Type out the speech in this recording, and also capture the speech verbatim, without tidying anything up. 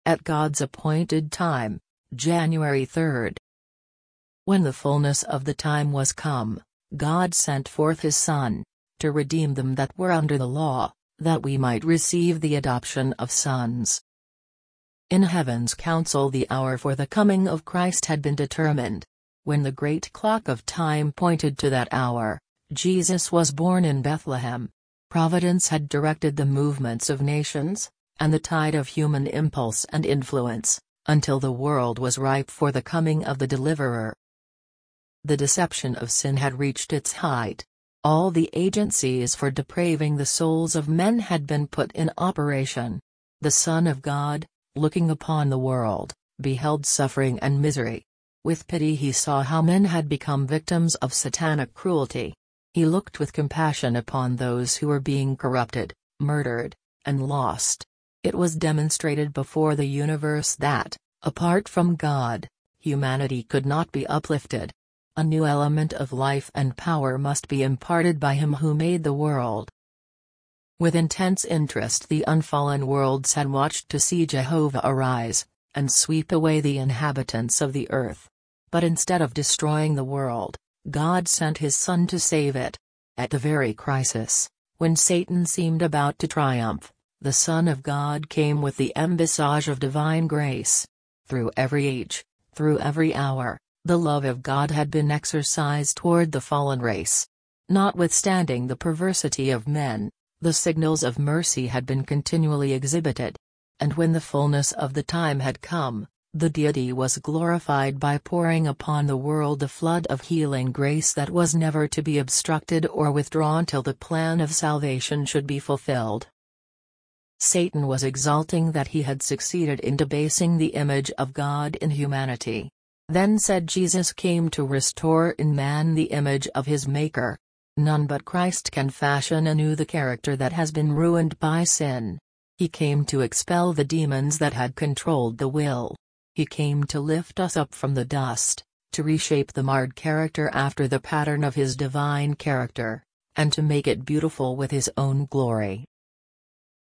at God's appointed time, January third. When the fullness of the time was come, God sent forth his Son, to redeem them that were under the law, that we might receive the adoption of sons. In heaven's council the hour for the coming of Christ had been determined. When the great clock of time pointed to that hour, Jesus was born in Bethlehem. Providence had directed the movements of nations, and the tide of human impulse and influence, until the world was ripe for the coming of the Deliverer. The deception of sin had reached its height. All the agencies for depraving the souls of men had been put in operation. The Son of God, looking upon the world, beheld suffering and misery. With pity he saw how men had become victims of satanic cruelty. He looked with compassion upon those who were being corrupted, murdered, and lost. It was demonstrated before the universe that, apart from God, humanity could not be uplifted. A new element of life and power must be imparted by him who made the world. With intense interest the unfallen worlds had watched to see Jehovah arise, and sweep away the inhabitants of the earth. But instead of destroying the world, God sent his Son to save it. At the very crisis, when Satan seemed about to triumph, the Son of God came with the embassage of divine grace. Through every age, through every hour, the love of God had been exercised toward the fallen race. Notwithstanding the perversity of men, the signals of mercy had been continually exhibited. And when the fullness of the time had come, the Deity was glorified by pouring upon the world a flood of healing grace that was never to be obstructed or withdrawn till the plan of salvation should be fulfilled. Satan was exulting that he had succeeded in debasing the image of God in humanity. Then said Jesus came to restore in man the image of his Maker. None but Christ can fashion anew the character that has been ruined by sin. He came to expel the demons that had controlled the will. He came to lift us up from the dust, to reshape the marred character after the pattern of his divine character, and to make it beautiful with his own glory.